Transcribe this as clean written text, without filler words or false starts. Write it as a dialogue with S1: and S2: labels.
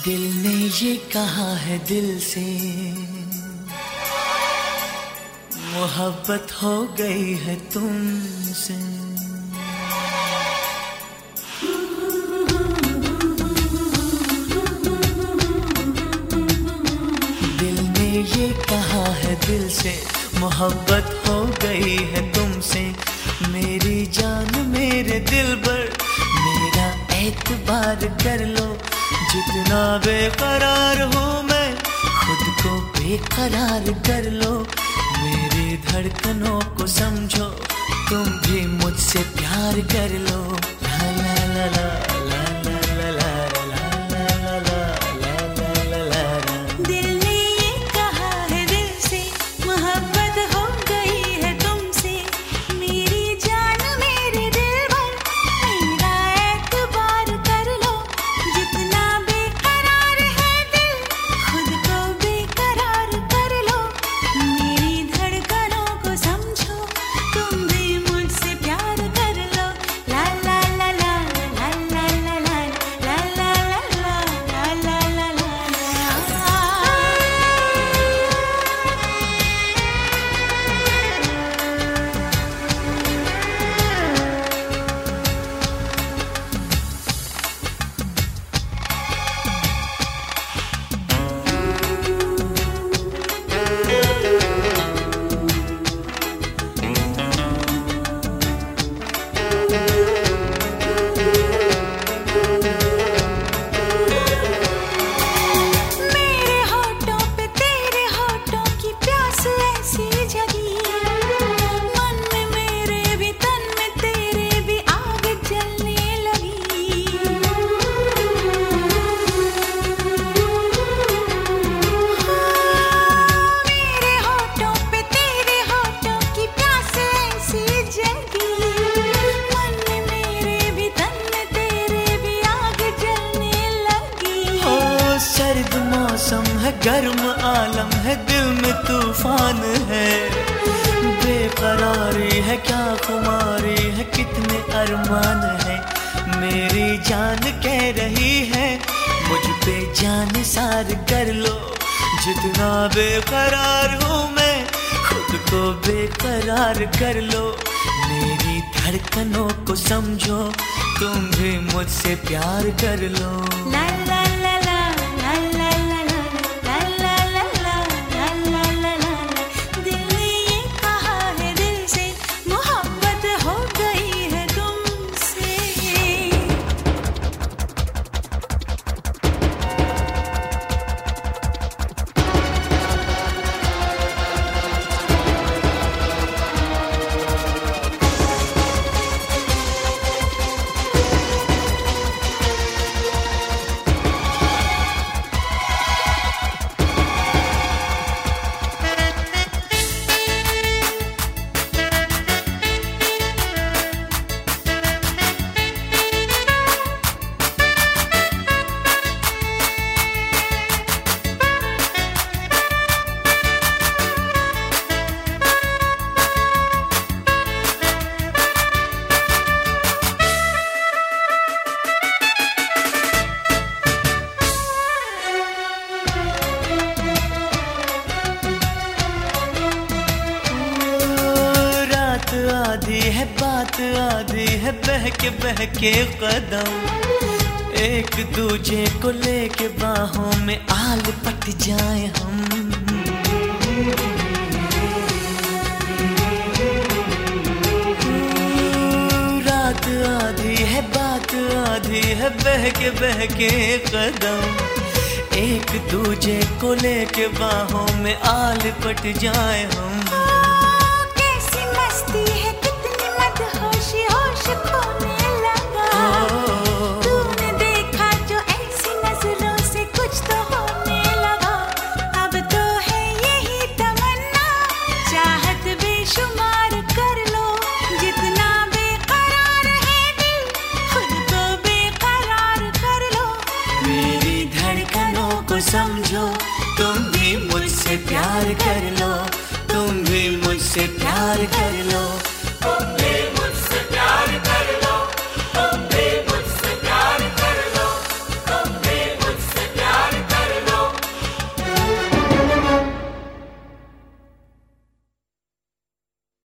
S1: दिल ने ये कहा है दिल से, मोहब्बत हो गई है तुमसे। दिल ने ये कहा है दिल से, मोहब्बत हो गई है तुमसे। मेरी जान मेरे दिल पर मेरा एतबार कर लो। जितना बेकरार हूँ मैं, खुद को बेकरार कर लो। मेरी धड़कनों को समझो, तुम भी मुझसे प्यार कर लो। ला ला ला ला ला ला ला ला ला ला ला ला।
S2: दिल ने ये कहा है दिल से, मोहब्बत हो गई है तुमसे। मेरी जान मेरे दिल पर मेरा एतबार कर लो। जितना बेकरार है दिल, खुद को बेकरार कर लो। मेरी धड़कनों को समझो, तुम भी मुझसे प्यार कर लो। ला ला ला ला ला ला ला ला ला ला ला ला ला ला। मेरे होठों पे तेरे होठों की प्यास ऐसी जगी। मन में मेरे भी तन में तेरे भी आग जलने लगी। मेरे होठों पे तेरे होठों की प्यास ऐसी जगी। मन में मेरे भी तन में तेरे भी आग जलने लगी।
S1: ओ सर्द मौसम है, गर्म आलम है, दिल में तूफान है। बेकरारी है, क्या खुमारी है, कितने अरमान है। मेरी जान कह रही है, मुझ पे जान सार कर लो। जितना बेकरार हूँ मैं, खुद को बेकरार कर लो। मेरी धड़कनों को समझो, तुम भी मुझसे प्यार कर लो।
S2: ला ला ला ला ला ला ला ला ला ला ला ला ला ला। दिल ने ये कहा है दिल से, मोहब्बत हो गई है तुमसे।
S1: रात आधी है, बात आधी है, बहके कदम। एक दूजे को लेके बाहों में आल पट जाए हम। रात आधी है, बात आधी है, बहके कदम। एक दूजे को लेके बाहों में आल पट जाए हम।
S2: कैसी मस्ती है, कितनी मदहोशी होश खोने लगा। तूने देखा जो ऐसी नजरों से कुछ तो होने लगा। अब तो है यही तमन्ना, चाहत बेशुमार कर लो। जितना बेकरार है दिल, खुद को बेकरार कर लो।
S1: मेरी धड़कनों को समझो, तुम भी मुझसे प्यार कर लो।